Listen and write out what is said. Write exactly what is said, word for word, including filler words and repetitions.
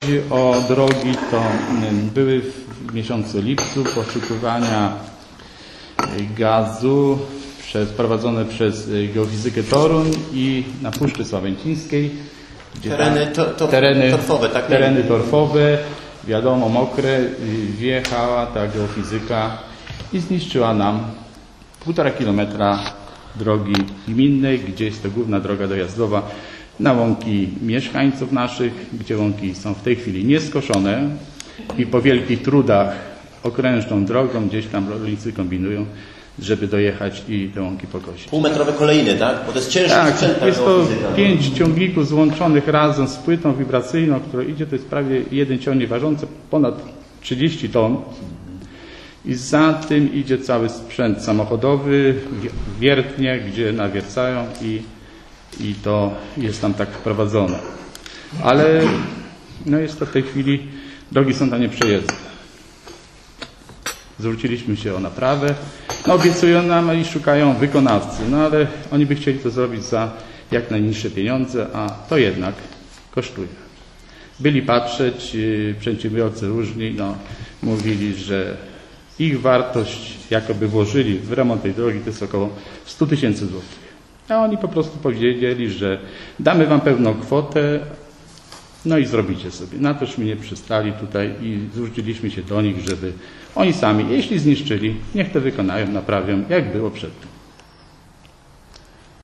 chodzi o drogi, to były w miesiącu lipcu poszukiwania gazu przez, prowadzone przez Geofizykę Toruń i na Puszczy Sławęcińskiej. Gdzie tereny, to, to, tereny torfowe, tak? Tereny torfowe, wiadomo, mokre, wjechała ta geofizyka i zniszczyła nam półtora kilometra drogi gminnej, gdzie jest to główna droga dojazdowa na łąki mieszkańców naszych, gdzie łąki są w tej chwili nieskoszone i po wielkich trudach okrężną drogą gdzieś tam rolnicy kombinują, żeby dojechać i te łąki pokosić. Półmetrowe kolejny, tak? Bo to jest ciężki tak, sprzęt. jest to pięć ciągników złączonych razem z płytą wibracyjną, która idzie, to jest prawie jeden ciągnik ważący ponad trzydzieści ton. I za tym idzie cały sprzęt samochodowy, wiertnie, gdzie nawiercają i, i to jest tam tak wprowadzone. Ale no jest to w tej chwili, drogi są tam nieprzejezdne. Zwróciliśmy się o naprawę. No obiecują nam i szukają wykonawcy, no ale oni by chcieli to zrobić za jak najniższe pieniądze, a to jednak kosztuje. Byli patrzeć, przedsiębiorcy różni, no mówili, że ich wartość, jakoby włożyli w remont tej drogi, to jest około sto tysięcy złotych. A oni po prostu powiedzieli, że damy wam pewną kwotę, no i zrobicie sobie. Na toż my nie przystali tutaj i zwróciliśmy się do nich, żeby oni sami, jeśli zniszczyli, niech to wykonają, naprawią, jak było przedtem.